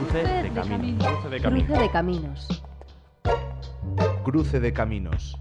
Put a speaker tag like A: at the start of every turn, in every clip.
A: Cruce de caminos.
B: Cruce de caminos.
A: Cruce de caminos.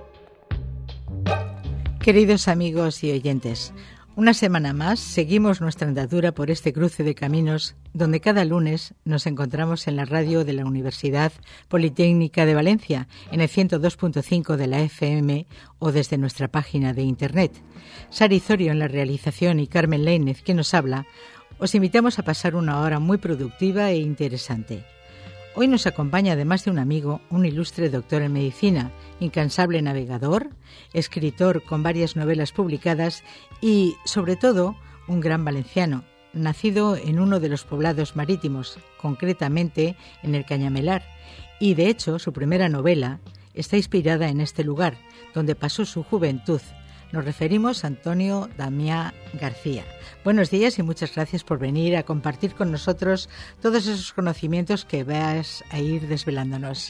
C: Queridos amigos y oyentes, una semana más seguimos nuestra andadura por este cruce de caminos, donde cada lunes nos encontramos en la radio de la Universidad Politécnica de Valencia, en el 102.5 de la FM o desde nuestra página de Internet. Sari Zorio en la realización y Carmen Lainez, quien nos habla, os invitamos a pasar una hora muy productiva e interesante. Hoy nos acompaña, además de un amigo, un ilustre doctor en medicina, incansable navegador, escritor con varias novelas publicadas y, sobre todo, un gran valenciano, nacido en uno de los poblados marítimos, concretamente en el Cañamelar, y de hecho su primera novela está inspirada en este lugar, donde pasó su juventud. Nos referimos a Antonio Damià García. Buenos días y muchas gracias por venir a compartir con nosotros todos esos conocimientos que vas a ir desvelándonos.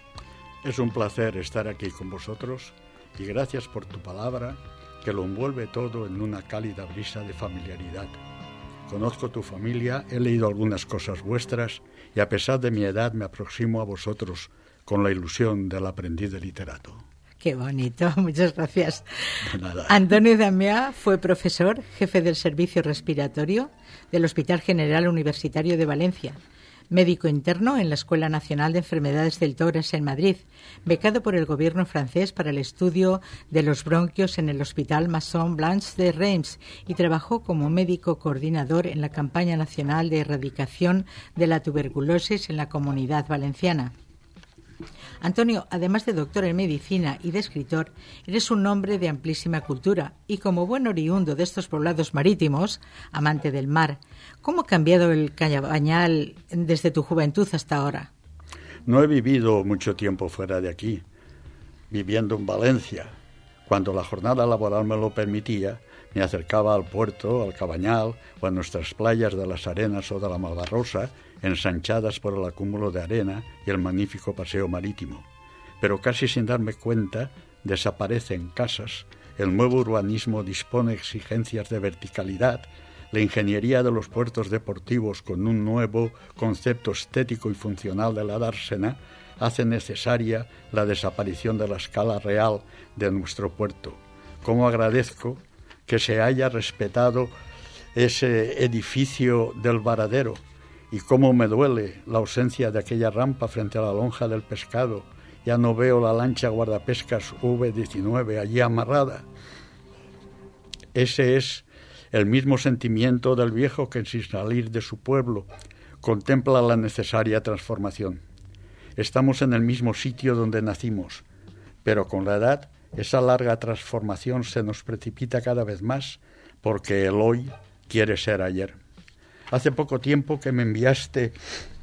D: Es un placer estar aquí con vosotros y gracias por tu palabra que lo envuelve todo en una cálida brisa de familiaridad. Conozco tu familia, he leído algunas cosas vuestras y a pesar de mi edad me aproximo a vosotros con la ilusión del aprendiz de literato.
C: Qué bonito, muchas gracias.
D: Nada.
C: Antonio Damià fue profesor, jefe del Servicio Respiratorio del Hospital General Universitario de Valencia, médico interno en la Escuela Nacional de Enfermedades del Tórax en Madrid, becado por el gobierno francés para el estudio de los bronquios en el Hospital Maison Blanche de Reims y trabajó como médico coordinador en la campaña nacional de erradicación de la tuberculosis en la Comunidad Valenciana. Antonio, además de doctor en medicina y de escritor, eres un hombre de amplísima cultura y como buen oriundo de estos poblados marítimos, amante del mar, ¿cómo ha cambiado el Cañabañal desde tu juventud hasta ahora?
D: No he vivido mucho tiempo fuera de aquí, viviendo en Valencia. Cuando la jornada laboral me lo permitía, me acercaba al puerto, al Cabañal o a nuestras playas de las Arenas o de la Malvarrosa, ensanchadas por el acúmulo de arena y el magnífico paseo marítimo. Pero casi sin darme cuenta, desaparecen casas, el nuevo urbanismo dispone exigencias de verticalidad, la ingeniería de los puertos deportivos con un nuevo concepto estético y funcional de la dársena hace necesaria la desaparición de la escala real de nuestro puerto. Cómo agradezco que se haya respetado ese edificio del varadero y cómo me duele la ausencia de aquella rampa frente a la lonja del pescado. Ya no veo la lancha guardapescas V-19 allí amarrada. Ese es el mismo sentimiento del viejo que sin salir de su pueblo contempla la necesaria transformación. Estamos en el mismo sitio donde nacimos, pero con la edad esa larga transformación se nos precipita cada vez más porque el hoy quiere ser ayer. Hace poco tiempo que me enviaste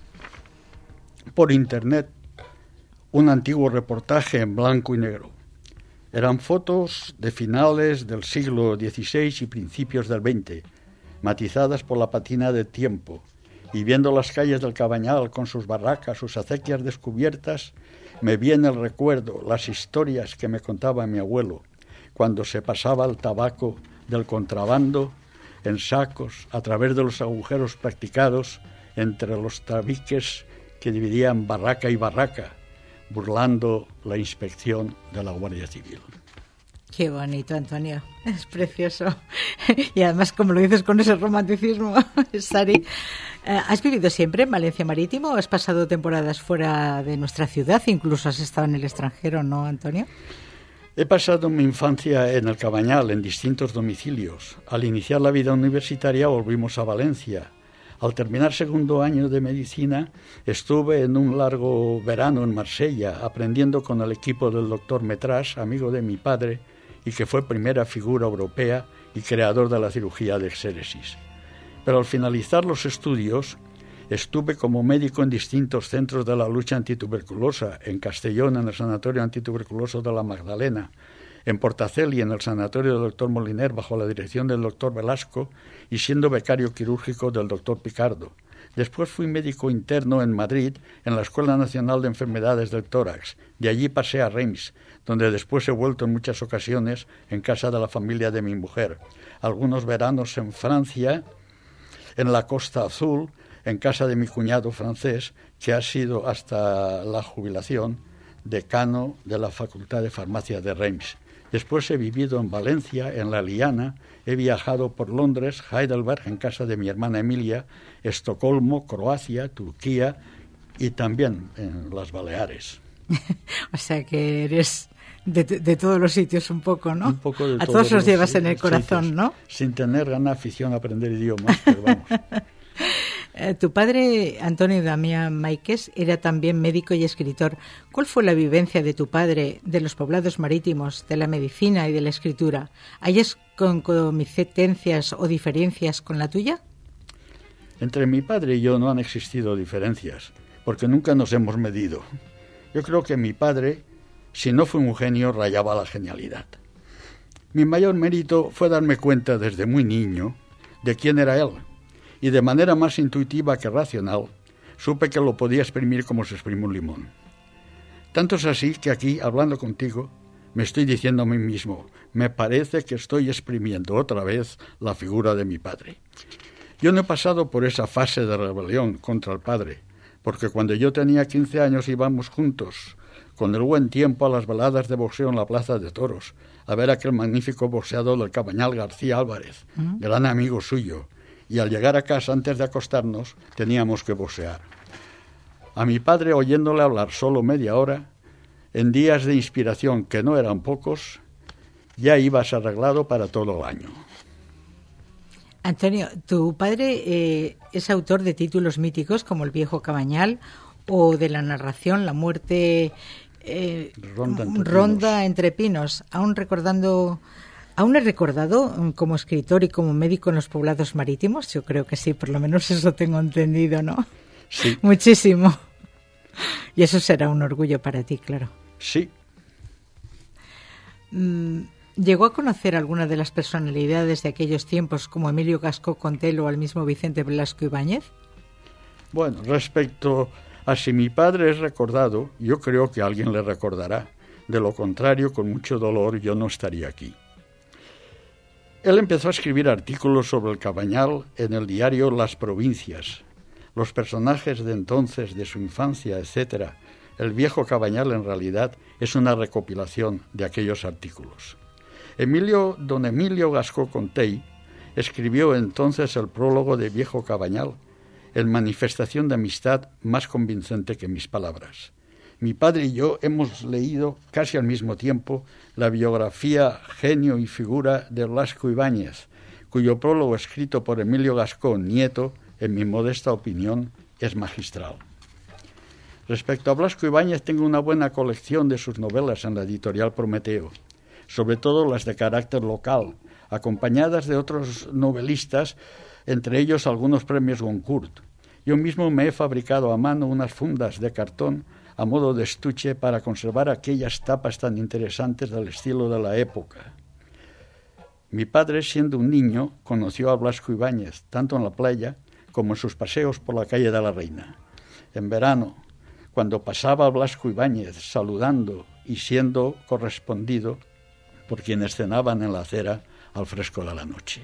D: por internet un antiguo reportaje en blanco y negro. Eran fotos de finales del siglo XVI y principios del XX, matizadas por la patina del tiempo, y viendo las calles del Cabañal con sus barracas, sus acequias descubiertas, me viene el recuerdo, las historias que me contaba mi abuelo, cuando se pasaba el tabaco del contrabando en sacos a través de los agujeros practicados entre los tabiques que dividían barraca y barraca, burlando la inspección de la Guardia Civil.
C: Qué bonito, Antonio, es precioso. Y además, como lo dices con ese romanticismo, Sari, ¿has vivido siempre en Valencia Marítimo o has pasado temporadas fuera de nuestra ciudad? Incluso has estado en el extranjero, ¿no, Antonio?
D: He pasado mi infancia en el Cabañal, en distintos domicilios. Al iniciar la vida universitaria volvimos a Valencia. Al terminar segundo año de medicina, estuve en un largo verano en Marsella, aprendiendo con el equipo del doctor Metras, amigo de mi padre, y que fue primera figura europea y creador de la cirugía de exéresis. Pero al finalizar los estudios, estuve como médico en distintos centros de la lucha antituberculosa, en Castellón, en el Sanatorio Antituberculoso de la Magdalena, en Portaceli, en el Sanatorio del Dr. Moliner, bajo la dirección del Dr. Velasco, y siendo becario quirúrgico del Dr. Picardo. Después fui médico interno en Madrid, en la Escuela Nacional de Enfermedades del Tórax. De allí pasé a Reims, donde después he vuelto en muchas ocasiones en casa de la familia de mi mujer. Algunos veranos en Francia, en la Costa Azul, en casa de mi cuñado francés, que ha sido hasta la jubilación decano de la Facultad de Farmacia de Reims. Después he vivido en Valencia, en La Liana, he viajado por Londres, Heidelberg, en casa de mi hermana Emilia, Estocolmo, Croacia, Turquía y también en las Baleares.
C: O sea que eres de todos los sitios un poco, ¿no?
D: Un poco de
C: a todos los llevas en el
D: sitios,
C: corazón, ¿no?
D: Sin tener gran afición a aprender idiomas, pero vamos.
C: Tu padre, Antonio Damián Máiquez, era también médico y escritor. ¿Cuál fue la vivencia de tu padre de los poblados marítimos, de la medicina y de la escritura? ¿Hay concominencias o diferencias con la tuya?
D: Entre mi padre y yo no han existido diferencias, porque nunca nos hemos medido. Yo creo que mi padre, si no fue un genio, rayaba la genialidad. Mi mayor mérito fue darme cuenta desde muy niño de quién era él, y de manera más intuitiva que racional, supe que lo podía exprimir como se exprime un limón. Tanto es así que aquí, hablando contigo, me estoy diciendo a mí mismo, me parece que estoy exprimiendo otra vez la figura de mi padre. Yo no he pasado por esa fase de rebelión contra el padre, porque cuando yo tenía 15 años íbamos juntos, con el buen tiempo, a las veladas de boxeo en la Plaza de Toros, a ver aquel magnífico boxeador del Cabañal García Álvarez, gran amigo suyo, y al llegar a casa antes de acostarnos teníamos que boxear. A mi padre, oyéndole hablar solo media hora, en días de inspiración que no eran pocos, ya ibas arreglado para todo el año.
C: Antonio, tu padre es autor de títulos míticos como El viejo Cabañal o de la narración La muerte ronda entre pinos. ¿Aún he recordado como escritor y como médico en los poblados marítimos? Yo creo que sí, por lo menos eso tengo entendido, ¿no?
D: Sí.
C: Muchísimo. Y eso será un orgullo para ti, claro.
D: Sí.
C: ¿Llegó a conocer alguna de las personalidades de aquellos tiempos como Emilio Gascó Contelo o al mismo Vicente Blasco Ibáñez?
D: Bueno, respecto a si mi padre es recordado, yo creo que alguien le recordará. De lo contrario, con mucho dolor, yo no estaría aquí. Él empezó a escribir artículos sobre el Cabañal en el diario Las Provincias. Los personajes de entonces, de su infancia, etc. El viejo Cabañal, en realidad, es una recopilación de aquellos artículos. Don Emilio Gascó Contell escribió entonces el prólogo de Viejo Cabañal, en manifestación de amistad más convincente que mis palabras. Mi padre y yo hemos leído casi al mismo tiempo la biografía Genio y figura de Blasco Ibáñez, cuyo prólogo escrito por Emilio Gascó, nieto, en mi modesta opinión, es magistral. Respecto a Blasco Ibáñez, tengo una buena colección de sus novelas en la editorial Prometeo, sobre todo las de carácter local, acompañadas de otros novelistas, entre ellos algunos premios Goncourt. Yo mismo me he fabricado a mano unas fundas de cartón a modo de estuche para conservar aquellas tapas tan interesantes del estilo de la época. Mi padre, siendo un niño, conoció a Blasco Ibáñez, tanto en la playa como en sus paseos por la calle de la Reina. En verano, cuando pasaba a Blasco Ibáñez saludando y siendo correspondido por quienes cenaban en la acera al fresco de la noche.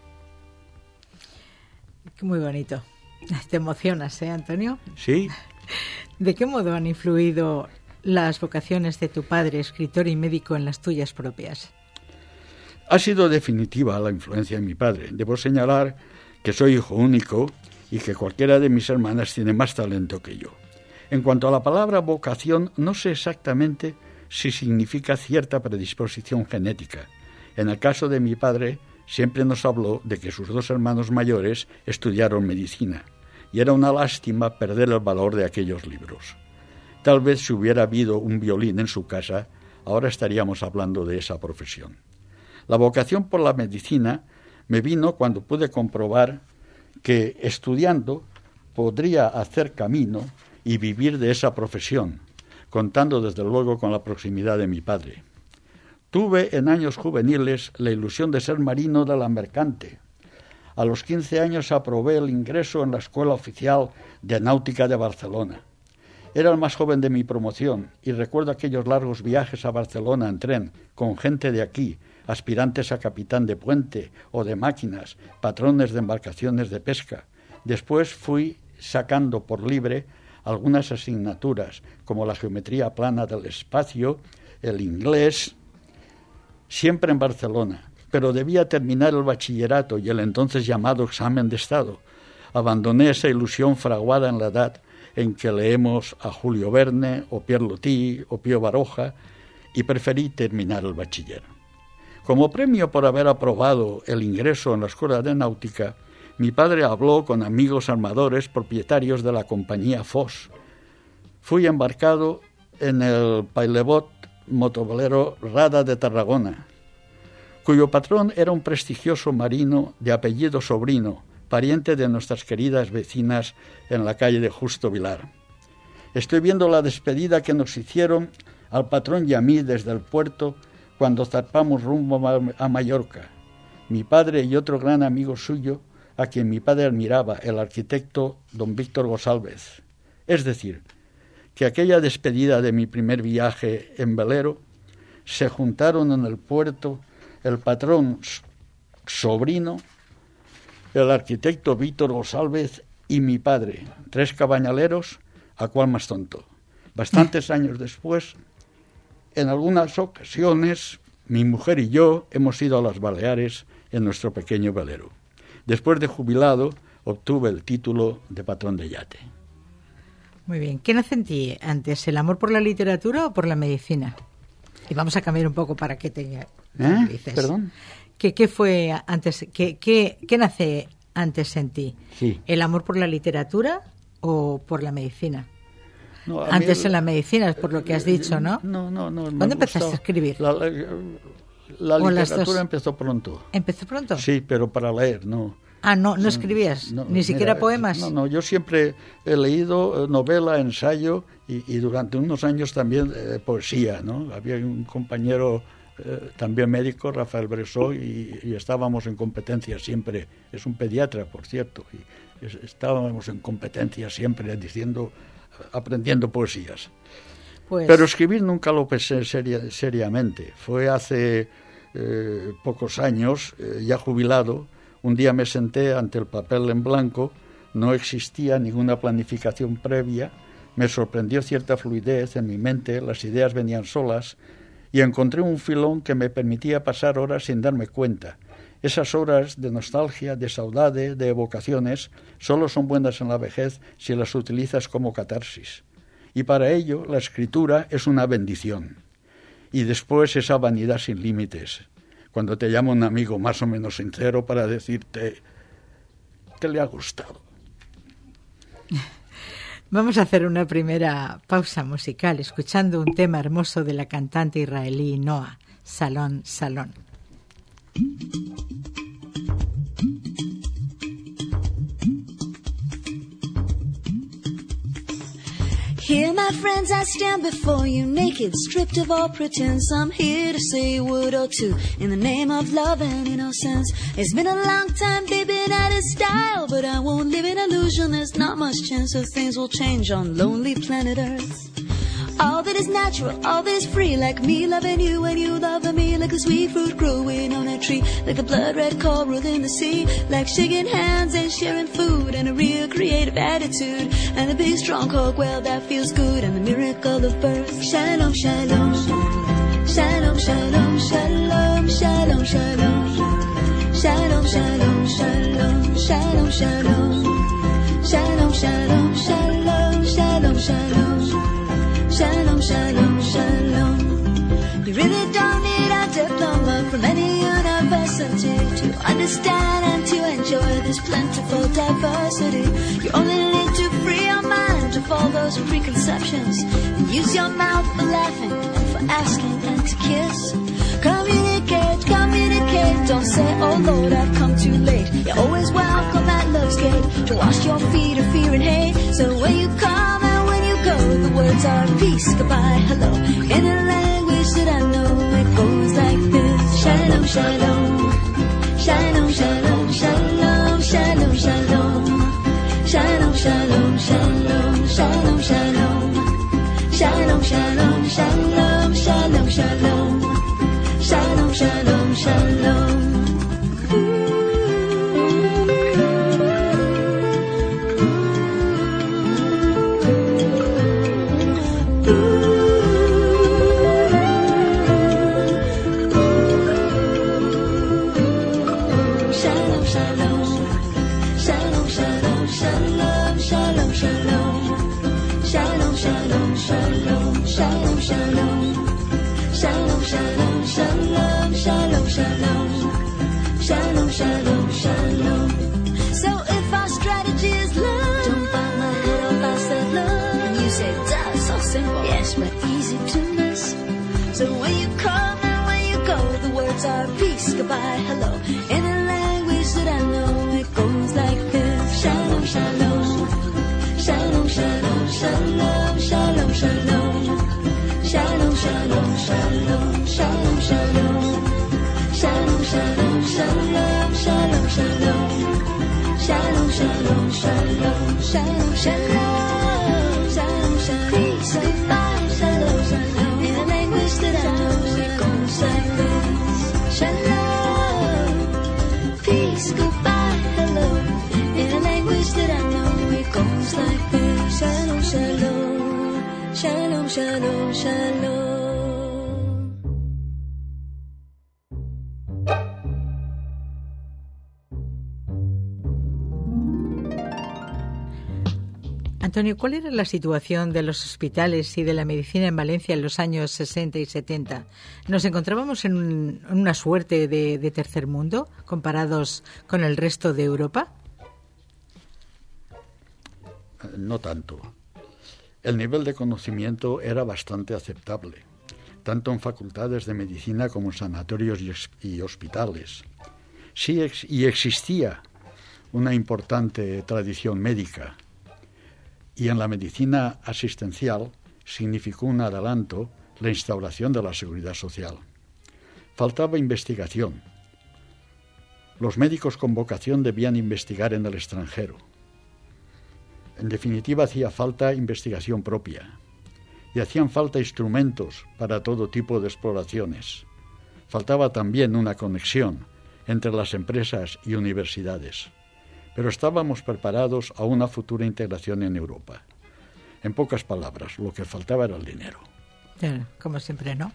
C: Muy bonito. Te emocionas, Antonio?
D: Sí.
C: ¿De qué modo han influido las vocaciones de tu padre, escritor y médico, en las tuyas propias?
D: Ha sido definitiva la influencia de mi padre. Debo señalar que soy hijo único y que cualquiera de mis hermanas tiene más talento que yo. En cuanto a la palabra vocación, no sé exactamente si significa cierta predisposición genética. En el caso de mi padre, siempre nos habló de que sus dos hermanos mayores estudiaron medicina, y era una lástima perder el valor de aquellos libros. Tal vez si hubiera habido un violín en su casa, ahora estaríamos hablando de esa profesión. La vocación por la medicina me vino cuando pude comprobar que estudiando podría hacer camino y vivir de esa profesión, contando desde luego con la proximidad de mi padre. Tuve en años juveniles la ilusión de ser marino de la Mercante. A los 15 años aprobé el ingreso en la Escuela Oficial de Náutica de Barcelona. Era el más joven de mi promoción y recuerdo aquellos largos viajes a Barcelona en tren con gente de aquí, aspirantes a capitán de puente o de máquinas, patrones de embarcaciones de pesca. Después fui sacando por libre algunas asignaturas, como la geometría plana del espacio, el inglés, siempre en Barcelona, pero debía terminar el bachillerato y el entonces llamado examen de Estado. Abandoné esa ilusión fraguada en la edad en que leemos a Julio Verne, o Pierre Loti, o Pío Baroja, y preferí terminar el bachiller. Como premio por haber aprobado el ingreso en la Escuela de Náutica, mi padre habló con amigos armadores propietarios de la compañía Foss. Fui embarcado en el pailebot motovelero Rada de Tarragona, cuyo patrón era un prestigioso marino de apellido Sobrino, pariente de nuestras queridas vecinas en la calle de Justo Vilar. Estoy viendo la despedida que nos hicieron al patrón y a mí desde el puerto cuando zarpamos rumbo a Mallorca. Mi padre y otro gran amigo suyo, a quien mi padre admiraba, el arquitecto don Víctor González. Es decir, que aquella despedida de mi primer viaje en velero se juntaron en el puerto el patrón Sobrino, el arquitecto Víctor González y mi padre, 3 cabañaleros, a cual más tonto. Bastantes años después, en algunas ocasiones, mi mujer y yo hemos ido a las Baleares en nuestro pequeño velero. Después de jubilado, obtuve el título de patrón de yate.
C: Muy bien. ¿Qué nace en ti antes, el amor por la literatura o por la medicina? Y vamos a cambiar un poco para que te dices.
D: ¿Perdón?
C: ¿Qué fue antes? ¿Qué nace antes en ti?
D: Sí.
C: ¿El amor por la literatura o por la medicina?
D: No,
C: antes en la medicina, es por lo que has dicho, ¿no?
D: No.
C: ¿Cuándo empezaste a escribir?
D: La literatura empezó pronto.
C: ¿Empezó pronto?
D: Sí, pero para leer, no.
C: Ah, no escribías, ni siquiera poemas.
D: No, yo siempre he leído novela, ensayo y durante unos años también poesía, ¿no? Había un compañero también médico, Rafael Bresó, y estábamos en competencia siempre. Es un pediatra, por cierto, y estábamos en competencia siempre aprendiendo poesías.
C: Pues...
D: Pero escribir nunca lo pensé seriamente. Fue hace pocos años, ya jubilado. Un día me senté ante el papel en blanco, no existía ninguna planificación previa, me sorprendió cierta fluidez en mi mente, las ideas venían solas, y encontré un filón que me permitía pasar horas sin darme cuenta. Esas horas de nostalgia, de saudade, de evocaciones, solo son buenas en la vejez si las utilizas como catarsis. Y para ello la escritura es una bendición. Y después esa vanidad sin límites, cuando te llama un amigo más o menos sincero para decirte que le ha gustado.
C: Vamos a hacer una primera pausa musical escuchando un tema hermoso de la cantante israelí Noah, Salón, Salón.
E: Here, my friends, I stand before you naked, stripped of all pretense. I'm here to say a word or two in the name of love and innocence. It's been a long time, baby, out of style, but I won't live in illusion. There's not much chance that things will change on lonely planet Earth. All that is natural, all that is free, like me loving you and you loving me, like a sweet fruit growing on a tree, like the blood red coral in the sea, like shaking hands and sharing food, and a real creative attitude, and a big strong cold well that feels good, and the miracle of birth. Shalom, shalom, shalom, shalom, shalom, shalom, shalom, shalom, shalom, shalom, shalom, shalom, shalom, shalom, shalom, shalom, shalom. Shalom, shalom, shalom. You really don't need a diploma from any university to understand and to enjoy this plentiful diversity. You only need to free your mind of all those preconceptions and use your mouth for laughing and for asking and to kiss. Communicate, communicate. Don't say, oh Lord, I've come too late. You're always welcome at love's gate to wash your feet of fear and hate. So when you come and when you go, the words are peace, goodbye, hello. In a language that I know, it goes like this. Shalom, shalom. Shalom, shalom, shalom, shalom, shalom. Shalom, shalom, shalom, shalom, shalom. Shalom, shalom, shalom, shalom, shalom. Shalom, shalom, shalom. shalom. Shalom, shalom, shalom, shalom, shalom. Shalom, shalom, shalom, shalom, shalom. Shalom, shalom, shalom, shalom, shalom. Shalom, shalom, shalom. So if our strategy is love, don't bite my head off, I said love. And you say, duh, so simple. Yes, but easy to miss. So when you come and when you go, the words are peace, goodbye, hello. In a language that I know, it goes like this. Shalom, shalom. Shalom, shalom, shalom, shalom, shalom. Shalom, shalom, shalom, shalom, shalom. Shalom, shalom, shalom, shalom, shalom. Shalom, shalom, shalom, shalom, shalom. Shalom, shalom, peace, goodbye, shalom, shalom. In a language that I know, it goes like this. Shalom, peace, goodbye, hello. In a language that I know, it goes like this. Shalom, shalom, shalom, shalom, shalom.
C: Antonio, ¿cuál era la situación de los hospitales y de la medicina en Valencia en los años 60 y 70? ¿Nos encontrábamos en una suerte de tercer mundo comparados con el resto de Europa?
D: No tanto. El nivel de conocimiento era bastante aceptable, tanto en facultades de medicina como en sanatorios y hospitales. Sí, y existía una importante tradición médica. Y en la medicina asistencial significó un adelanto la instauración de la seguridad social. Faltaba investigación. Los médicos con vocación debían investigar en el extranjero. En definitiva, hacía falta investigación propia. Y hacían falta instrumentos para todo tipo de exploraciones. Faltaba también una conexión entre las empresas y universidades. Pero estábamos preparados a una futura integración en Europa. En pocas palabras, lo que faltaba era el dinero.
C: Claro, como siempre, ¿no?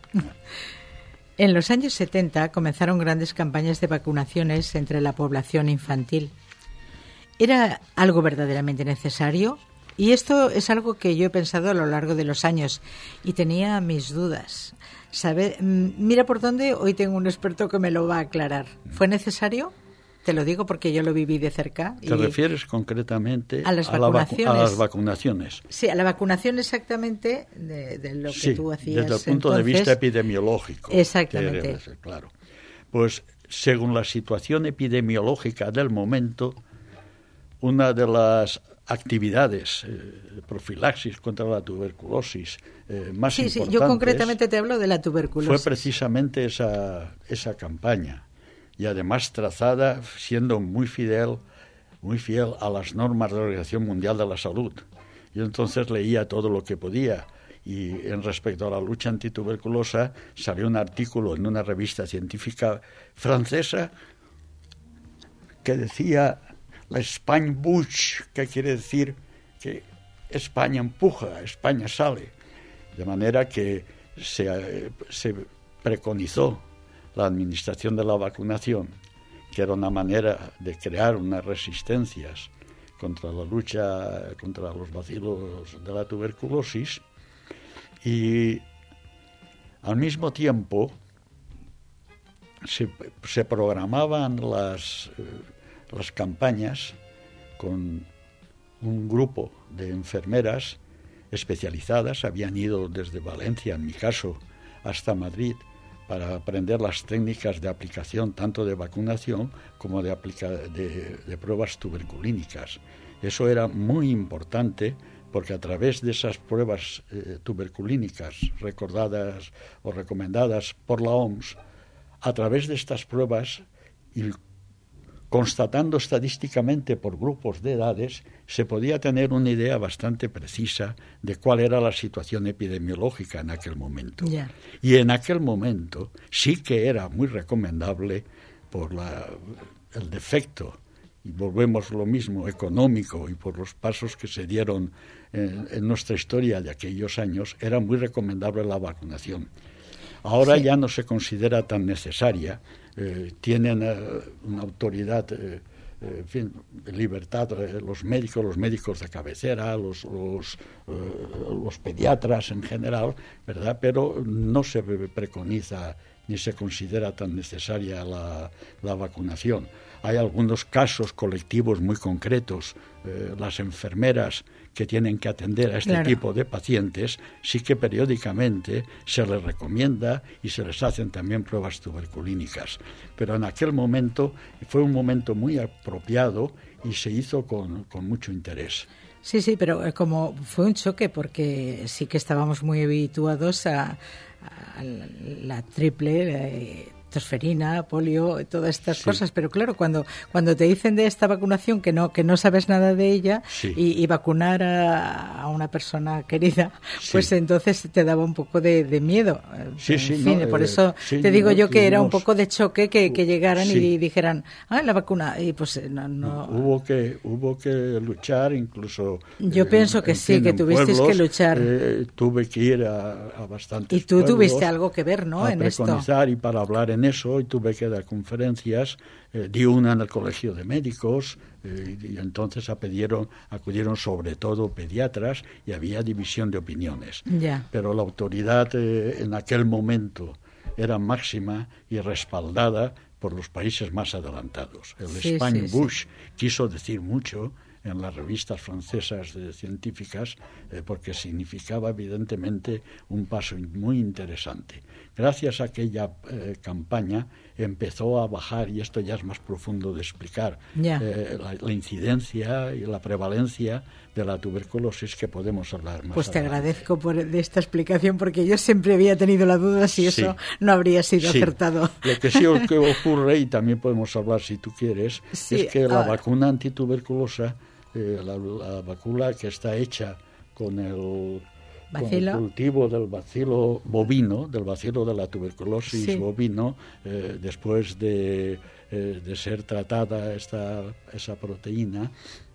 C: En los años 70 comenzaron grandes campañas de vacunaciones entre la población infantil. ¿Era algo verdaderamente necesario? Y esto es algo que yo he pensado a lo largo de los años y tenía mis dudas. Mira por dónde, hoy tengo un experto que me lo va a aclarar. ¿Fue necesario? Te lo digo porque yo lo viví de cerca.
D: ¿Te refieres concretamente
C: a las vacunaciones?
D: A las vacunaciones.
C: Sí, a la vacunación exactamente de lo que tú hacías.
D: Desde el punto de vista epidemiológico.
C: Exactamente.
D: Claro. Pues según la situación epidemiológica del momento, una de las actividades profilaxis contra la tuberculosis más importantes...
C: Sí, yo concretamente te hablo de la tuberculosis.
D: Fue precisamente esa campaña. Y además trazada siendo muy fiel a las normas de la Organización Mundial de la Salud. Yo entonces leía todo lo que podía y en respecto a la lucha antituberculosa salió un artículo en una revista científica francesa que decía la Espagne bouge, que quiere decir que España empuja, España sale. De manera que se preconizó la administración de la vacunación, que era una manera de crear unas resistencias contra la lucha contra los bacilos de la tuberculosis, y al mismo tiempo se programaban las campañas con un grupo de enfermeras especializadas. Habían ido desde Valencia, en mi caso, hasta Madrid, para aprender las técnicas de aplicación tanto de vacunación como de pruebas tuberculínicas. Eso era muy importante porque a través de esas pruebas tuberculínicas recordadas o recomendadas por la OMS, a través de estas pruebas y constatando estadísticamente por grupos de edades, se podía tener una idea bastante precisa de cuál era la situación epidemiológica en aquel momento.
C: Yeah.
D: Y en aquel momento sí que era muy recomendable por el defecto, y volvemos lo mismo, económico, y por los pasos que se dieron en nuestra historia de aquellos años, era muy recomendable la vacunación. Ahora ya no se considera tan necesaria, tienen una autoridad, en fin, libertad, los médicos de cabecera, los pediatras en general, ¿verdad? Pero no se preconiza ni se considera tan necesaria la vacunación. Hay algunos casos colectivos muy concretos. Las enfermeras que tienen que atender a este tipo de pacientes, sí que periódicamente se les recomienda y se les hacen también pruebas tuberculínicas. Pero en aquel momento fue un momento muy apropiado y se hizo con mucho interés.
C: Sí, pero como fue un choque, porque sí que estábamos muy habituados a la triple tosferina, polio, todas estas cosas, pero claro, cuando te dicen de esta vacunación que no sabes nada de ella y vacunar a una persona querida, pues entonces te daba un poco de miedo. Por eso te digo yo que era un poco de choque que llegaran y dijeran, la vacuna, y pues no.
D: Hubo que luchar, incluso.
C: Yo pienso que sí, que tuvisteis que luchar.
D: Tuve que ir a bastantes
C: y tú
D: pueblos,
C: tuviste algo que ver, ¿no?
D: A
C: en
D: preconizar
C: esto.
D: Y para hablar en eso, y tuve que dar conferencias, di una en el Colegio de Médicos, y entonces acudieron sobre todo pediatras, y había división de opiniones. Pero la autoridad en aquel momento era máxima y respaldada por los países más adelantados. El Spain Bush quiso decir mucho en las revistas francesas científicas, porque significaba evidentemente un paso muy interesante. Gracias a aquella campaña empezó a bajar, y esto ya es más profundo de explicar, la incidencia y la prevalencia de la tuberculosis, que podemos hablar más
C: Pues te
D: adelante.
C: agradezco de esta explicación, porque yo siempre había tenido la duda si eso no habría sido acertado.
D: Lo que sí ocurre, y también podemos hablar si tú quieres, es que la vacuna antituberculosa, la vacuna que está hecha con el cultivo del bacilo bovino, del bacilo de la tuberculosis bovino, después de ser tratada esa proteína,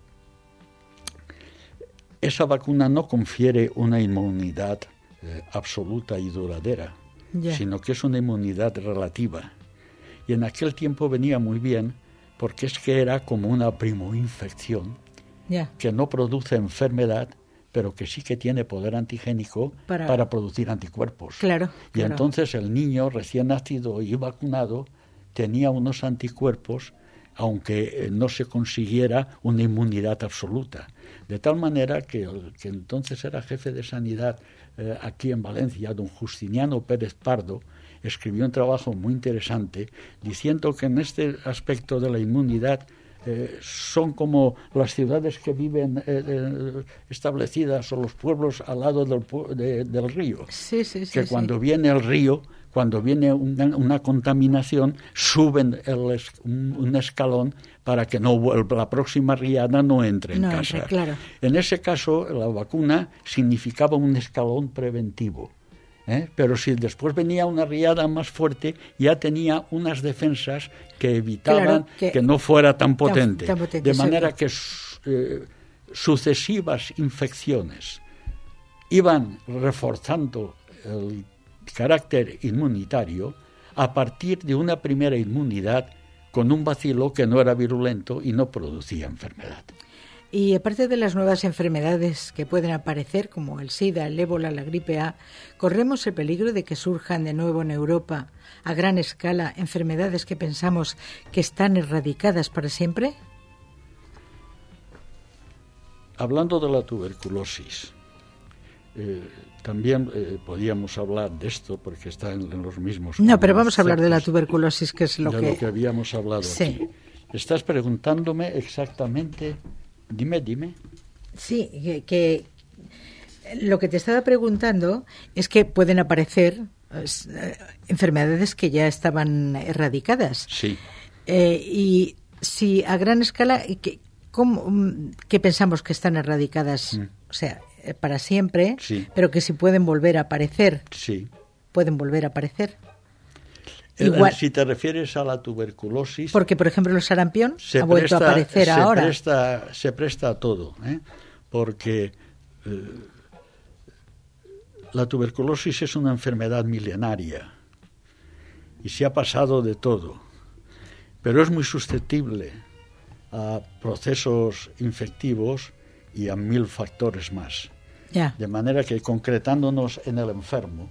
D: esa vacuna no confiere una inmunidad absoluta y duradera, sino que es una inmunidad relativa. Y en aquel tiempo venía muy bien, porque es que era como una primoinfección que no produce enfermedad, pero que sí que tiene poder antigénico para producir anticuerpos. Y entonces el niño recién nacido y vacunado tenía unos anticuerpos, aunque no se consiguiera una inmunidad absoluta. De tal manera que el que entonces era jefe de sanidad aquí en Valencia, don Justiniano Pérez Pardo, escribió un trabajo muy interesante diciendo que en este aspecto de la inmunidad son como las ciudades que viven establecidas, o los pueblos al lado del río. Cuando viene el río, cuando viene una contaminación, suben un escalón para que la próxima riada no entre en casa. En ese caso, la vacuna significaba un escalón preventivo. Pero si después venía una riada más fuerte, ya tenía unas defensas que evitaban que no fuera tan potente. De manera que sucesivas infecciones iban reforzando el carácter inmunitario a partir de una primera inmunidad con un bacilo que no era virulento y no producía enfermedad.
C: Y aparte de las nuevas enfermedades que pueden aparecer, como el SIDA, el ébola, la gripe A, ¿corremos el peligro de que surjan de nuevo en Europa, a gran escala, enfermedades que pensamos que están erradicadas para siempre?
D: Hablando de la tuberculosis, también podíamos hablar de esto, porque está en los mismos...
C: No, pero vamos a hablar de la tuberculosis, que es lo
D: que habíamos hablado aquí. Estás preguntándome exactamente... Dime.
C: Sí, que lo que te estaba preguntando es que pueden aparecer enfermedades que ya estaban erradicadas.
D: Sí.
C: Y si a gran escala, ¿qué pensamos que están erradicadas? O sea, para siempre, pero que si pueden volver a aparecer.
D: Sí.
C: Pueden volver a aparecer.
D: Igual, si te refieres a la tuberculosis...
C: Porque, por ejemplo, el sarampión ha vuelto a aparecer ahora.
D: Se presta a todo, porque la tuberculosis es una enfermedad milenaria y se ha pasado de todo. pero es muy susceptible a procesos infectivos y a 1000 factores más.
C: Ya.
D: De manera que, concretándonos en el enfermo,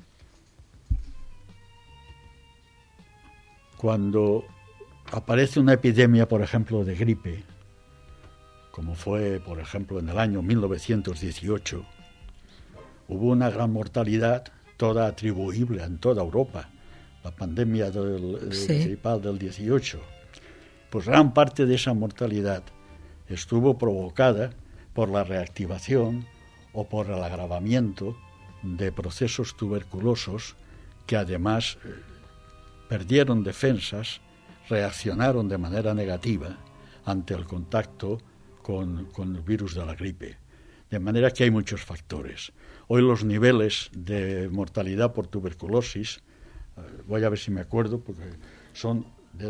D: cuando aparece una epidemia, por ejemplo, de gripe, como fue, por ejemplo, en el año 1918, hubo una gran mortalidad, toda atribuible en toda Europa, la pandemia del gripal del 18. Pues gran parte de esa mortalidad estuvo provocada por la reactivación o por el agravamiento de procesos tuberculosos que además perdieron defensas, reaccionaron de manera negativa ante el contacto con el virus de la gripe. De manera que hay muchos factores. Hoy los niveles de mortalidad por tuberculosis, voy a ver si me acuerdo, porque son de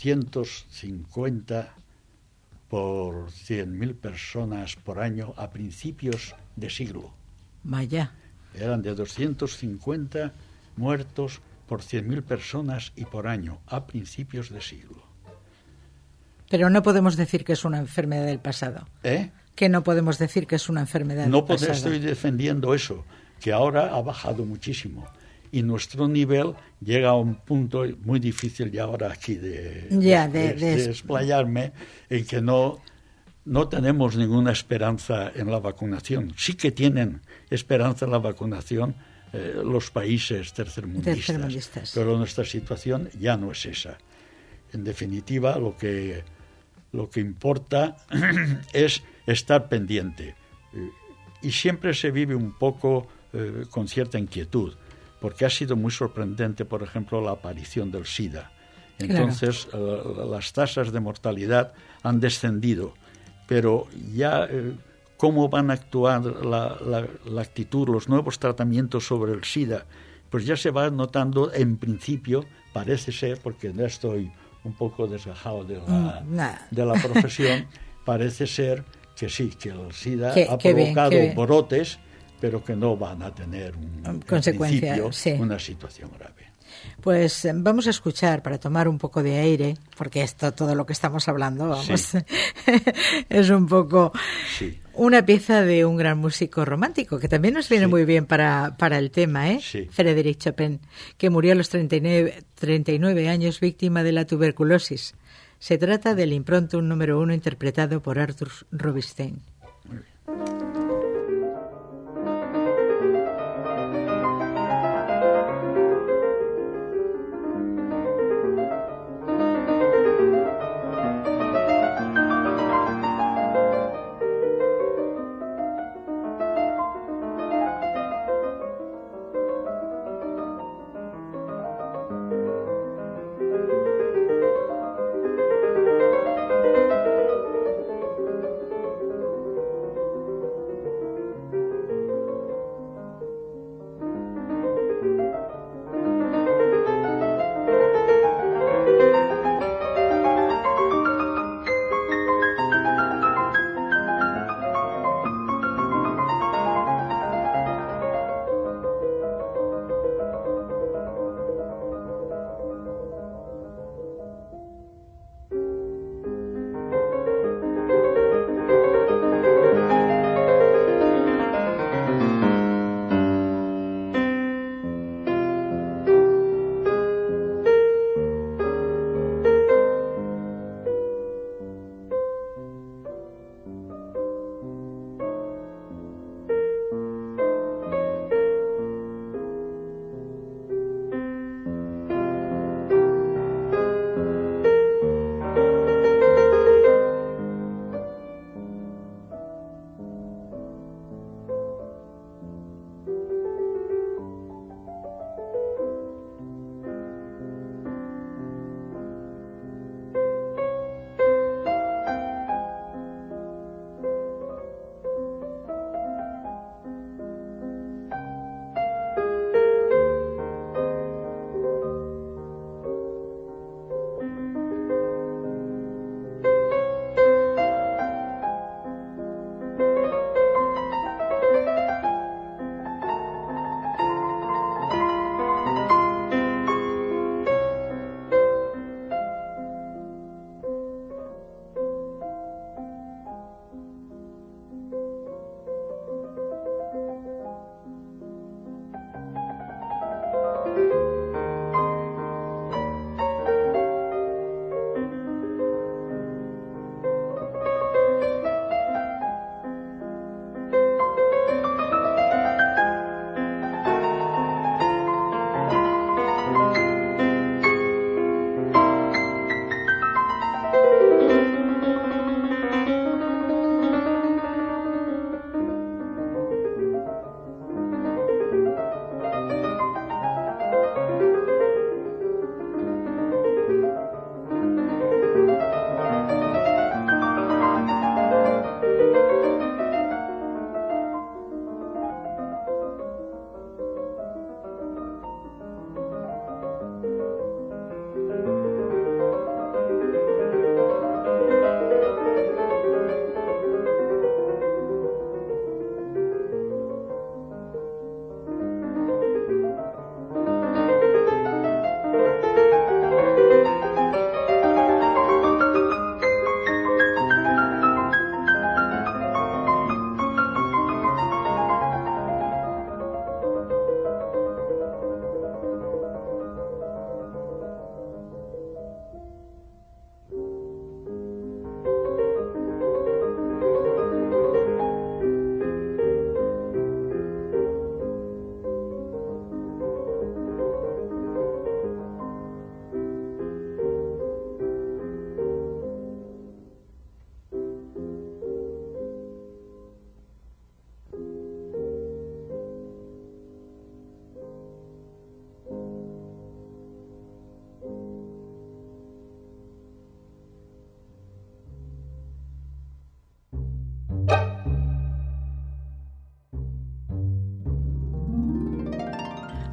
D: 250 por 100.000 personas por año a principios de siglo.
C: Vaya.
D: Eran de 250 muertos por 100.000 personas y por año a principios de siglo.
C: Pero no podemos decir que es una enfermedad del pasado. Que no podemos decir que es una enfermedad del pasado.
D: No estoy defendiendo eso, que ahora ha bajado muchísimo. Y nuestro nivel llega a un punto muy difícil ya ahora aquí de explayarme, en que no tenemos ninguna esperanza en la vacunación. Sí que tienen esperanza en la vacunación los países tercermundistas, pero nuestra situación ya no es esa. En definitiva, lo que importa es estar pendiente. Y siempre se vive un poco con cierta inquietud, porque ha sido muy sorprendente, por ejemplo, la aparición del SIDA. Entonces, las tasas de mortalidad han descendido, pero ya cómo van a actuar la actitud, los nuevos tratamientos sobre el SIDA, pues ya se va notando, en principio, parece ser, porque ya estoy un poco desgajado de la profesión, parece ser que sí, que el SIDA ha provocado brotes, pero que no van a tener una situación grave.
C: Pues vamos a escuchar, para tomar un poco de aire, porque todo lo que estamos hablando, es un poco una pieza de un gran músico romántico, que también nos viene muy bien para el tema, Frédéric Chopin, que murió a los 39 años víctima de la tuberculosis. Se trata del Impromptu número 1 interpretado por Arthur Rubinstein.
D: Muy bien.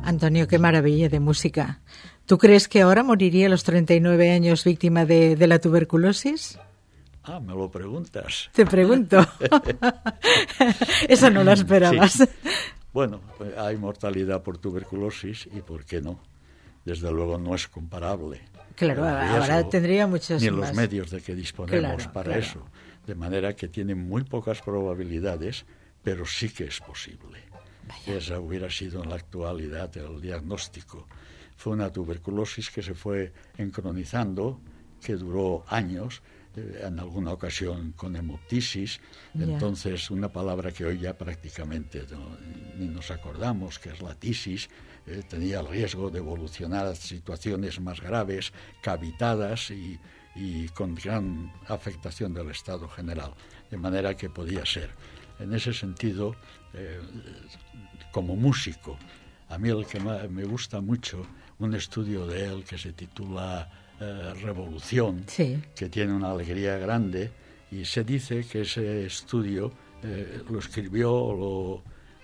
C: Antonio, qué maravilla de música. ¿Tú crees que ahora moriría a los 39 años víctima de la tuberculosis?
D: Ah, me lo preguntas.
C: Te pregunto. Eso no lo esperabas.
D: Sí. Bueno, hay mortalidad por tuberculosis y ¿por qué no? Desde luego no es comparable.
C: Claro, ahora tendría muchos
D: ni
C: más.
D: Los medios de que disponemos para eso. De manera que tiene muy pocas probabilidades, pero sí que es posible. Vaya. Esa hubiera sido en la actualidad el diagnóstico. Fue una tuberculosis que se fue encronizando, que duró años, en alguna ocasión con hemoptisis. Entonces, una palabra que hoy ya prácticamente ni nos acordamos, que es la tisis, tenía el riesgo de evolucionar a situaciones más graves, cavitadas y con gran afectación del estado general, de manera que podía ser. En ese sentido, como músico, a mí el que me gusta mucho, un estudio de él que se titula Revolución,
C: sí,
D: que tiene una alegría grande, y se dice que ese estudio lo escribió,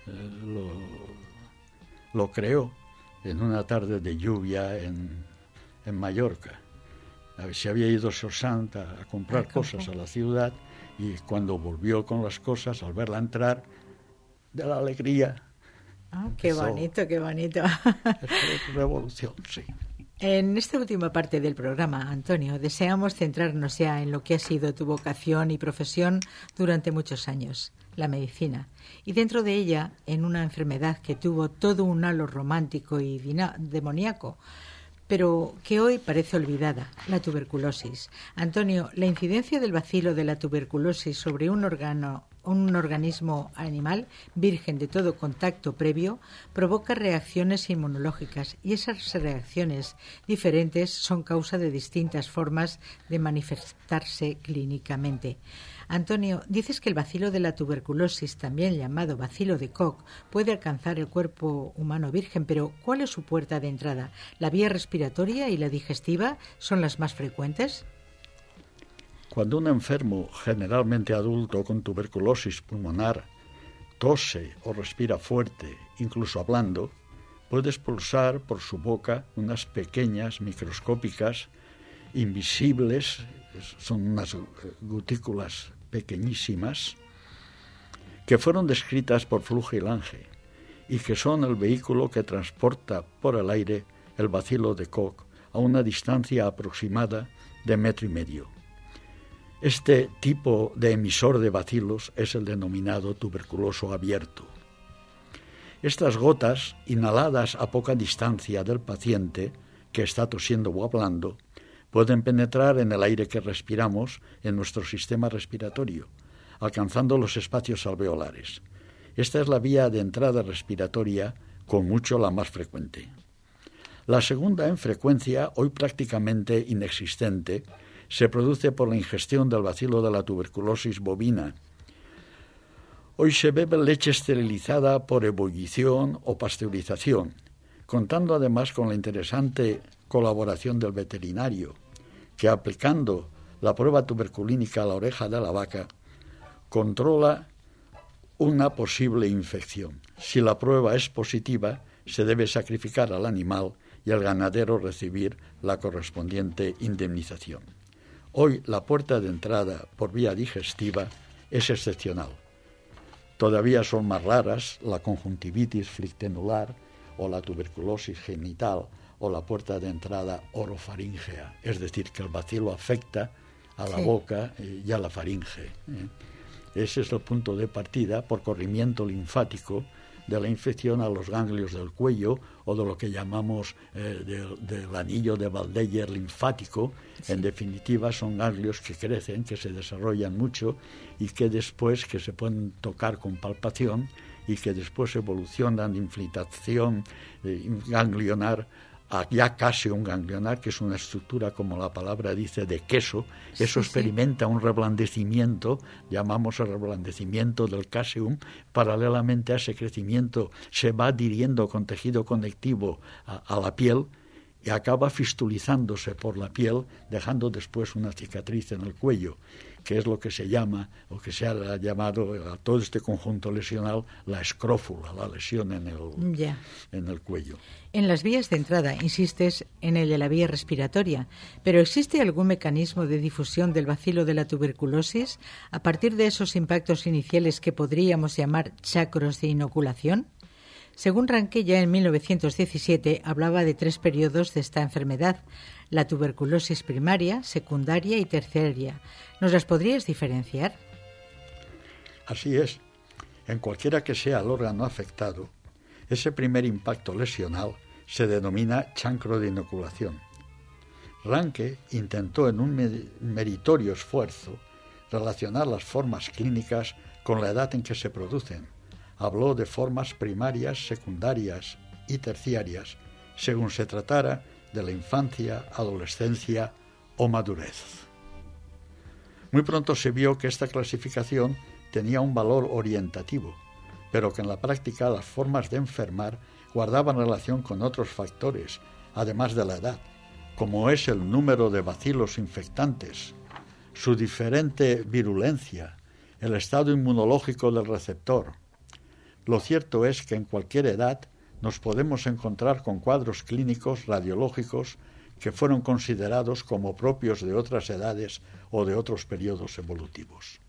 D: lo creó en una tarde de lluvia en Mallorca. Se había ido Saint-Saëns a comprar cosas a la ciudad, y cuando volvió con las cosas, al verla entrar, de la alegría.
C: Qué bonito, qué bonito.
D: Revolución, sí.
C: En esta última parte del programa, Antonio, deseamos centrarnos ya en lo que ha sido tu vocación y profesión durante muchos años, la medicina, y dentro de ella en una enfermedad que tuvo todo un halo romántico y demoníaco, pero que hoy parece olvidada, la tuberculosis. Antonio, la incidencia del bacilo de la tuberculosis sobre un organismo animal virgen de todo contacto previo provoca reacciones inmunológicas, y esas reacciones diferentes son causa de distintas formas de manifestarse clínicamente. Antonio, dices que el bacilo de la tuberculosis, también llamado bacilo de Koch, puede alcanzar el cuerpo humano virgen, pero ¿cuál es su puerta de entrada? ¿La vía respiratoria y la digestiva son las más frecuentes?
D: Cuando un enfermo, generalmente adulto con tuberculosis pulmonar, tose o respira fuerte, incluso hablando, puede expulsar por su boca unas pequeñas, microscópicas, invisibles, son unas gotículas pequeñísimas, que fueron descritas por Fluge y Lange, y que son el vehículo que transporta por el aire el bacilo de Koch a una distancia aproximada de 1,5 metros. Este tipo de emisor de bacilos es el denominado tuberculoso abierto. Estas gotas, inhaladas a poca distancia del paciente que está tosiendo o hablando, pueden penetrar en el aire que respiramos en nuestro sistema respiratorio, alcanzando los espacios alveolares. Esta es la vía de entrada respiratoria, con mucho la más frecuente. La segunda, en frecuencia, hoy prácticamente inexistente, se produce por la ingestión del bacilo de la tuberculosis bovina. Hoy se bebe leche esterilizada por ebullición o pasteurización, contando además con la interesante colaboración del veterinario, que aplicando la prueba tuberculínica a la oreja de la vaca, controla una posible infección. Si la prueba es positiva, se debe sacrificar al animal y el ganadero recibir la correspondiente indemnización. Hoy la puerta de entrada por vía digestiva es excepcional. Todavía son más raras la conjuntivitis flictenular o la tuberculosis genital o la puerta de entrada orofaríngea, es decir, que el bacilo afecta a la boca y a la faringe. Ese es el punto de partida por corrimiento linfático de la infección a los ganglios del cuello o de lo que llamamos del anillo de Waldeyer linfático. Sí. En definitiva, son ganglios que crecen, que se desarrollan mucho y que después que se pueden tocar con palpación y que después evolucionan de infiltración ganglionar a ya casi un ganglionar, que es una estructura, como la palabra dice, de queso. Eso experimenta un reblandecimiento, llamamos el reblandecimiento del caseum. Paralelamente a ese crecimiento se va adhiriendo con tejido conectivo a la piel y acaba fistulizándose por la piel, dejando después una cicatriz en el cuello, que es lo que se llama, o que se ha llamado a todo este conjunto lesional, la escrófula, la lesión en el cuello.
C: En las vías de entrada insistes en el de la vía respiratoria, pero ¿existe algún mecanismo de difusión del bacilo de la tuberculosis a partir de esos impactos iniciales que podríamos llamar chacros de inoculación? Según Ranke, ya en 1917 hablaba de 3 periodos de esta enfermedad: la tuberculosis primaria, secundaria y terciaria. ¿Nos las podrías diferenciar?
D: Así es. En cualquiera que sea el órgano afectado, ese primer impacto lesional se denomina chancro de inoculación. Ranke intentó en un meritorio esfuerzo relacionar las formas clínicas con la edad en que se producen. Habló de formas primarias, secundarias y terciarias, según se tratara de la infancia, adolescencia o madurez. Muy pronto se vio que esta clasificación tenía un valor orientativo, pero que en la práctica las formas de enfermar guardaban relación con otros factores, además de la edad, como es el número de bacilos infectantes, su diferente virulencia, el estado inmunológico del receptor. Lo cierto es que en cualquier edad nos podemos encontrar con cuadros clínicos radiológicos que fueron considerados como propios de otras edades o de otros periodos evolutivos.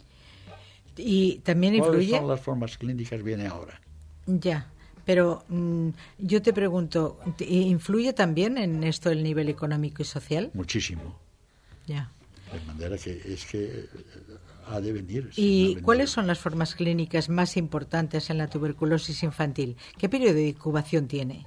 C: Y también influye...
D: ¿Cuáles son las formas clínicas? Viene ahora.
C: Ya, pero yo te pregunto, ¿influye también en esto el nivel económico y social?
D: Muchísimo.
C: Ya.
D: De manera que ha de venir.
C: ¿Y cuáles son las formas clínicas más importantes en la tuberculosis infantil? ¿Qué periodo de incubación tiene?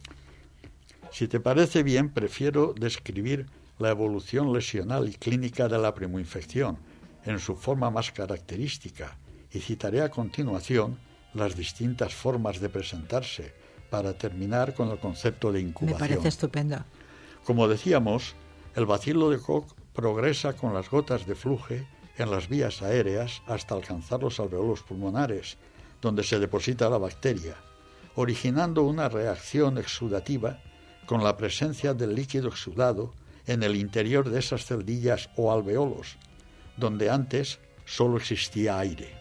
D: Si te parece bien, prefiero describir la evolución lesional y clínica de la primoinfección en su forma más característica y citaré a continuación las distintas formas de presentarse para terminar con el concepto de incubación.
C: Me parece estupendo.
D: Como decíamos, el bacilo de Koch progresa con las gotas de fluje en las vías aéreas hasta alcanzar los alveolos pulmonares, donde se deposita la bacteria, originando una reacción exudativa con la presencia del líquido exudado en el interior de esas celdillas o alveolos, donde antes solo existía aire.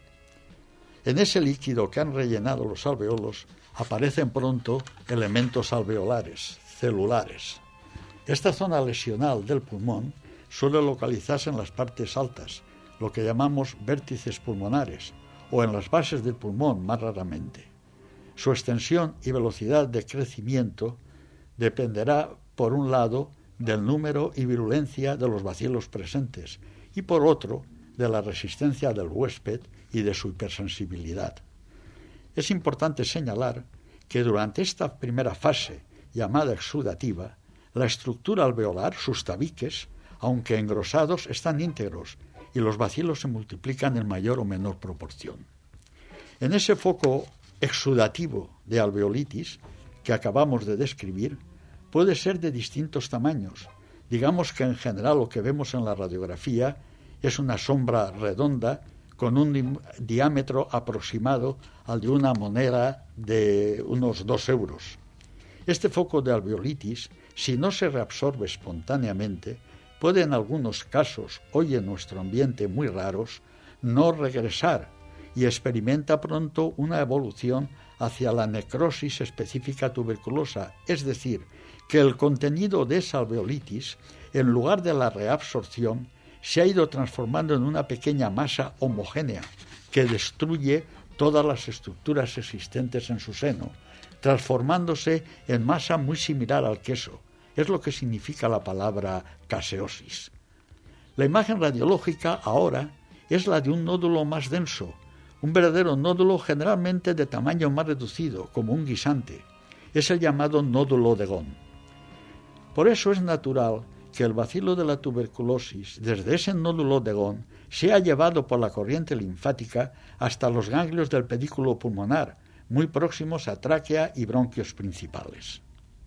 D: En ese líquido que han rellenado los alveolos aparecen pronto elementos alveolares, celulares. Esta zona lesional del pulmón suele localizarse en las partes altas, lo que llamamos vértices pulmonares, o en las bases del pulmón más raramente. Su extensión y velocidad de crecimiento dependerá, por un lado, del número y virulencia de los bacilos presentes y, por otro, de la resistencia del huésped y de su hipersensibilidad. Es importante señalar que durante esta primera fase, llamada exudativa, la estructura alveolar, sus tabiques, aunque engrosados, están íntegros y los bacilos se multiplican en mayor o menor proporción. En ese foco exudativo de alveolitis que acabamos de describir, puede ser de distintos tamaños. Digamos que en general lo que vemos en la radiografía es una sombra redonda con un diámetro aproximado al de una moneda de unos 2 euros. Este foco de alveolitis, si no se reabsorbe espontáneamente, puede en algunos casos, hoy en nuestro ambiente muy raros, no regresar y experimenta pronto una evolución hacia la necrosis específica tuberculosa, es decir, que el contenido de esa alveolitis, en lugar de la reabsorción, se ha ido transformando en una pequeña masa homogénea que destruye todas las estructuras existentes en su seno, transformándose en masa muy similar al queso. Es lo que significa la palabra caseosis. La imagen radiológica ahora es la de un nódulo más denso, un verdadero nódulo generalmente de tamaño más reducido, como un guisante. Es el llamado nódulo de Gone. Por eso es natural que el bacilo de la tuberculosis, desde ese nódulo de Gone, sea llevado por la corriente linfática hasta los ganglios del pedículo pulmonar, muy próximos a tráquea y bronquios principales.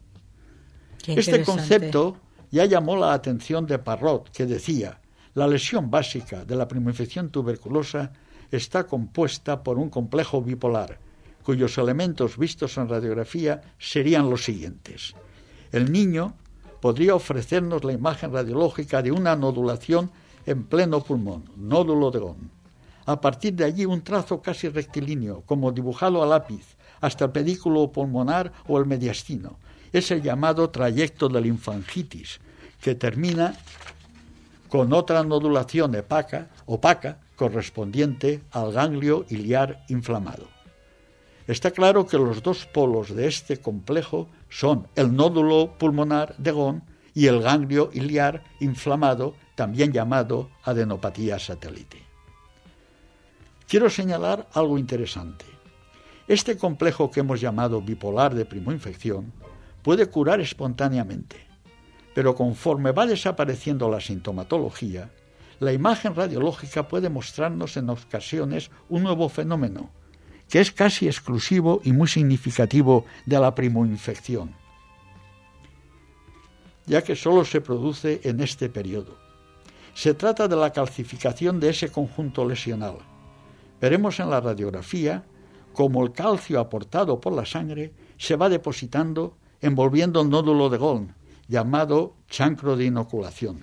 D: Este concepto ya llamó la atención de Parrot, que decía: la lesión básica de la primoinfección tuberculosa está compuesta por un complejo bipolar, cuyos elementos vistos en radiografía serían los siguientes. El niño podría ofrecernos la imagen radiológica de una nodulación en pleno pulmón, nódulo de Gone. A partir de allí un trazo casi rectilíneo, como dibujado a lápiz, hasta el pedículo pulmonar o el mediastino. Es el llamado trayecto de linfangitis, que termina con otra nodulación opaca correspondiente al ganglio iliar inflamado. Está claro que los dos polos de este complejo son el nódulo pulmonar de Gone y el ganglio iliar inflamado, también llamado adenopatía satélite. Quiero señalar algo interesante. Este complejo que hemos llamado bipolar de primoinfección puede curar espontáneamente, pero conforme va desapareciendo la sintomatología, la imagen radiológica puede mostrarnos en ocasiones un nuevo fenómeno, que es casi exclusivo y muy significativo de la primoinfección, ya que solo se produce en este periodo. Se trata de la calcificación de ese conjunto lesional. Veremos en la radiografía cómo el calcio aportado por la sangre se va depositando, envolviendo el nódulo de Gone, llamado chancro de inoculación,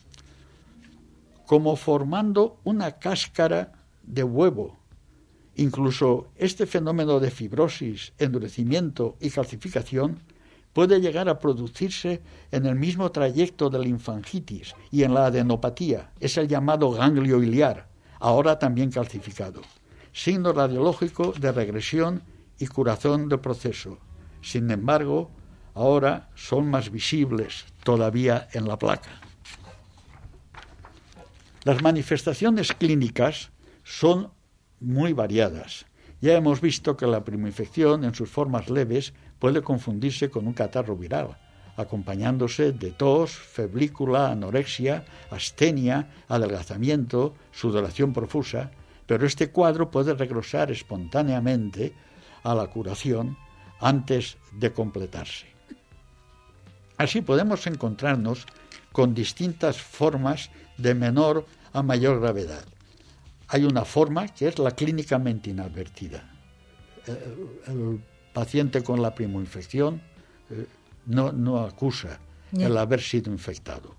D: como formando una cáscara de huevo. Incluso este fenómeno de fibrosis, endurecimiento y calcificación puede llegar a producirse en el mismo trayecto de la linfangitis y en la adenopatía. Es el llamado ganglio iliar, ahora también calcificado. Signo radiológico de regresión y curación del proceso. Sin embargo, ahora son más visibles todavía en la placa. Las manifestaciones clínicas son muy variadas. Ya hemos visto que la primoinfección en sus formas leves puede confundirse con un catarro viral, acompañándose de tos, febrícula, anorexia, astenia, adelgazamiento, sudoración profusa, pero este cuadro puede regresar espontáneamente a la curación antes de completarse. Así podemos encontrarnos con distintas formas de menor a mayor gravedad. Hay una forma que es la clínicamente inadvertida. El paciente con la primoinfección no acusa el haber sido infectado.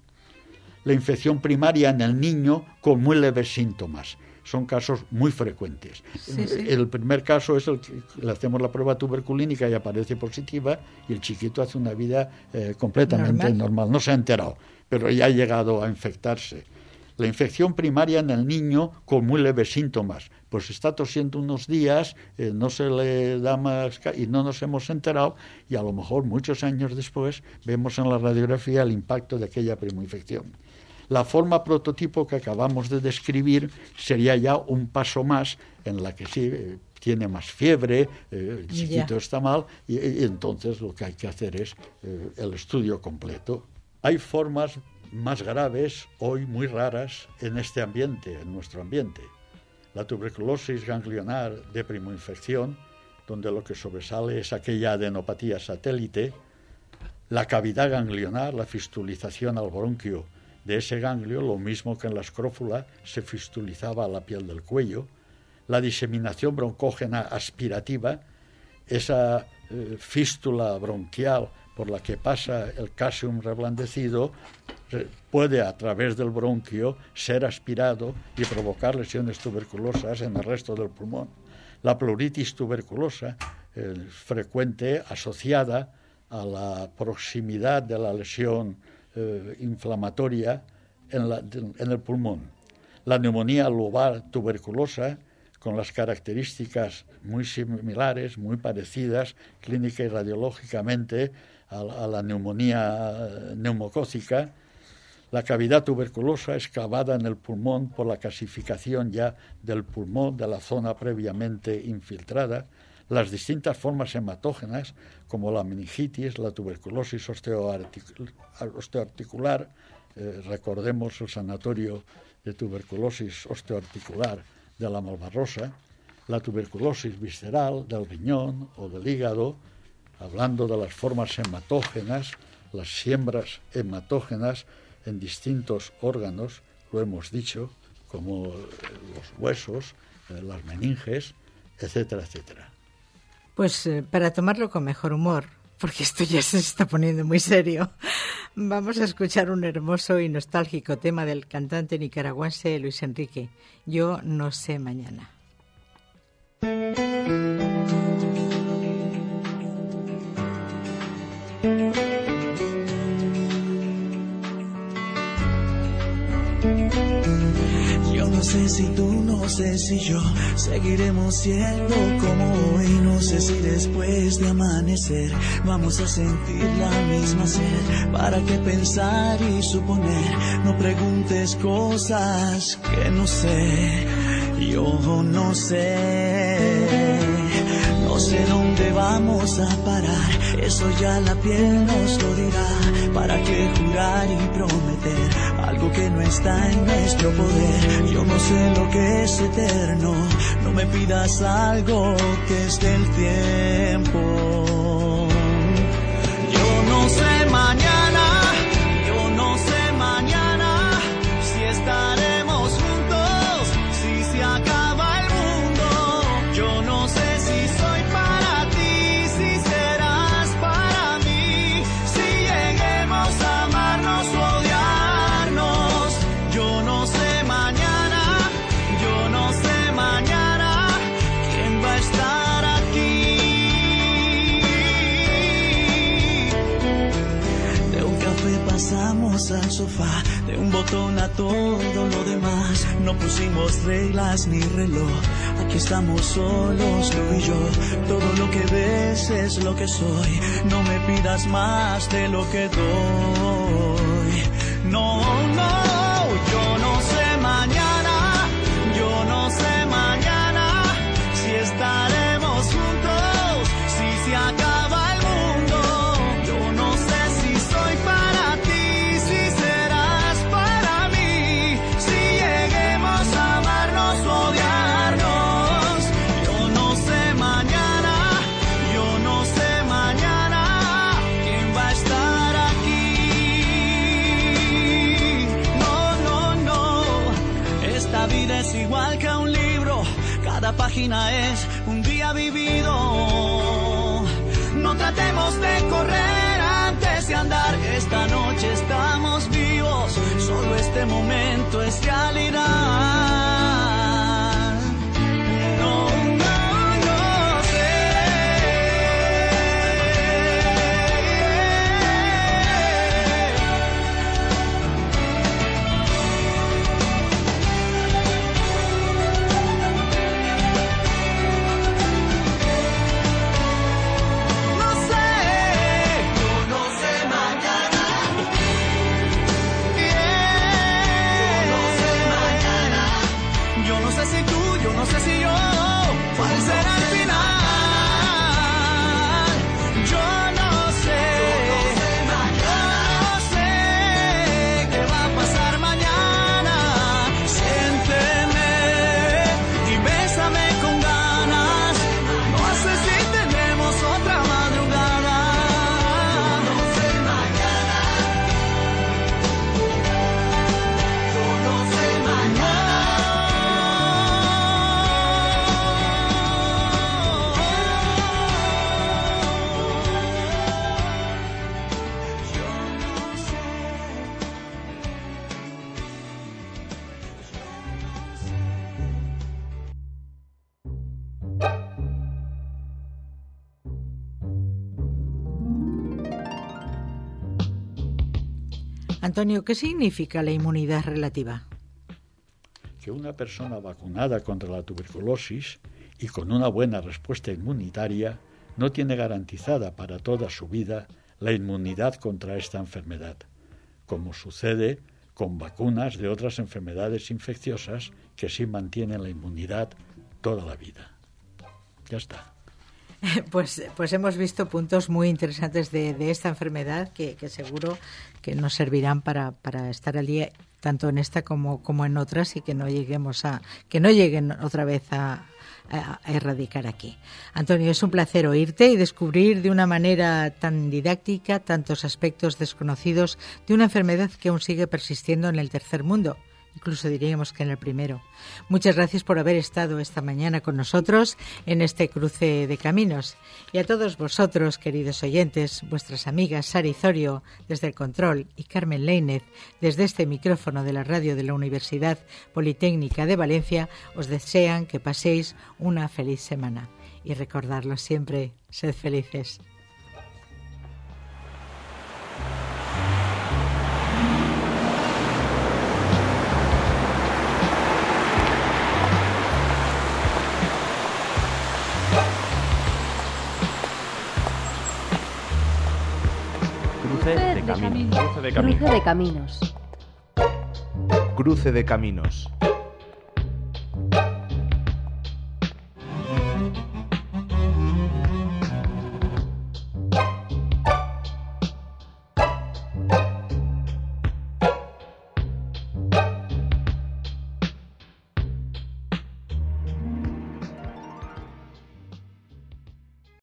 D: La infección primaria en el niño con muy leves síntomas. Son casos muy frecuentes. Sí. El primer caso es el que le hacemos la prueba tuberculínica y aparece positiva, y el chiquito hace una vida completamente normal. No se ha enterado, pero ya ha llegado a infectarse. La infección primaria en el niño con muy leves síntomas. Pues está tosiendo unos días, no se le da más y no nos hemos enterado, y a lo mejor muchos años después vemos en la radiografía el impacto de aquella primoinfección. La forma prototipo que acabamos de describir sería ya un paso más en la que sí tiene más fiebre, el chiquito está mal, y entonces lo que hay que hacer es el estudio completo. Hay formas más graves, hoy muy raras, en este ambiente, en nuestro ambiente. La tuberculosis ganglionar de primoinfección, donde lo que sobresale es aquella adenopatía satélite, la cavidad ganglionar, la fistulización al bronquio de ese ganglio, lo mismo que en la escrófula se fistulizaba a la piel del cuello, la diseminación broncógena aspirativa, esa fístula bronquial por la que pasa el casium reblandecido, puede a través del bronquio ser aspirado y provocar lesiones tuberculosas en el resto del pulmón. La pleuritis tuberculosa es frecuente, asociada a la proximidad de la lesión inflamatoria en el pulmón. La neumonía lobar tuberculosa, con las características muy similares, muy parecidas clínica y radiológicamente a la neumonía neumocócica. La cavidad tuberculosa excavada en el pulmón por la calcificación ya del pulmón, de la zona previamente infiltrada. Las distintas formas hematógenas, como la meningitis, la tuberculosis osteoarticular, recordemos el sanatorio de tuberculosis osteoarticular de la Malvarrosa, la tuberculosis visceral del riñón o del hígado, hablando de las formas hematógenas, las siembras hematógenas en distintos órganos, lo hemos dicho, como los huesos, las meninges, etcétera, etcétera.
C: Pues para tomarlo con mejor humor, porque esto ya se está poniendo muy serio. Vamos a escuchar un hermoso y nostálgico tema del cantante nicaragüense Luis Enrique, Yo no sé mañana.
F: Yo no sé si tú, no sé si yo seguiremos siendo como hoy. No sé si después de amanecer vamos a sentir la misma sed. ¿Para qué pensar y suponer? No preguntes cosas que no sé. Yo no sé. No sé dónde vamos a parar, eso ya la piel nos lo dirá. ¿Para qué jurar y prometer algo que no está en nuestro poder? Yo no sé lo que es eterno, no me pidas algo que es del tiempo. Yo no sé mañana, yo no sé mañana si estaremos juntos, si se acaba el mundo. Yo no sé si soy para ti, si serás para mí, si lleguemos a amarnos o odiarnos. Yo no sé mañana, yo no sé mañana quién va a estar aquí. De un café pasamos al sofá, de un botón a todo lo demás. No pusimos reglas ni reloj, aquí estamos solos tú y yo. Todo lo que ves es lo que soy, no me pidas más de lo que doy. No, no, yo no sé mañana, yo no sé mañana si estaremos juntos, si se acaba el mundo. Yo no sé si soy para ti, si serás para mí, si lleguemos a amarnos o odiarnos. Yo no sé mañana, yo no sé mañana quién va a estar aquí. No, no, no, esta vida es igual que un libro, cada página es un día vivido. No tratemos de correr antes de andar, esta noche estamos vivos, solo este momento es realidad. No, no, no sé. No sé, yo no sé mañana. Yo no sé mañana. Yo no sé si tú, yo no sé si yo, cuál será el final. Yo no sé, yo no sé qué va a pasar mañana. Siénteme y bésame con ganas. No sé si tenemos otra madrugada. Yo no sé mañana. Yo no sé mañana.
C: Antonio, ¿qué significa la inmunidad relativa?
D: Que una persona vacunada contra la tuberculosis y con una buena respuesta inmunitaria no tiene garantizada para toda su vida la inmunidad contra esta enfermedad, como sucede con vacunas de otras enfermedades infecciosas que sí mantienen la inmunidad toda la vida. Ya está.
C: Pues hemos visto puntos muy interesantes de esta enfermedad que seguro que nos servirán para estar al día tanto en esta como en otras y que no lleguen otra vez a erradicar aquí. Antonio, es un placer oírte y descubrir de una manera tan didáctica tantos aspectos desconocidos de una enfermedad que aún sigue persistiendo en el tercer mundo incluso diríamos que en el primero. Muchas gracias por haber estado esta mañana con nosotros en este cruce de caminos. Y a todos vosotros, queridos oyentes, vuestras amigas Sara Izorio desde el control y Carmen Leínez desde este micrófono de la radio de la Universidad Politécnica de Valencia, os desean que paséis una feliz semana. Y recordadlo siempre, sed felices.
A: Cruce de caminos.
B: Cruce de caminos.
A: Cruce de caminos.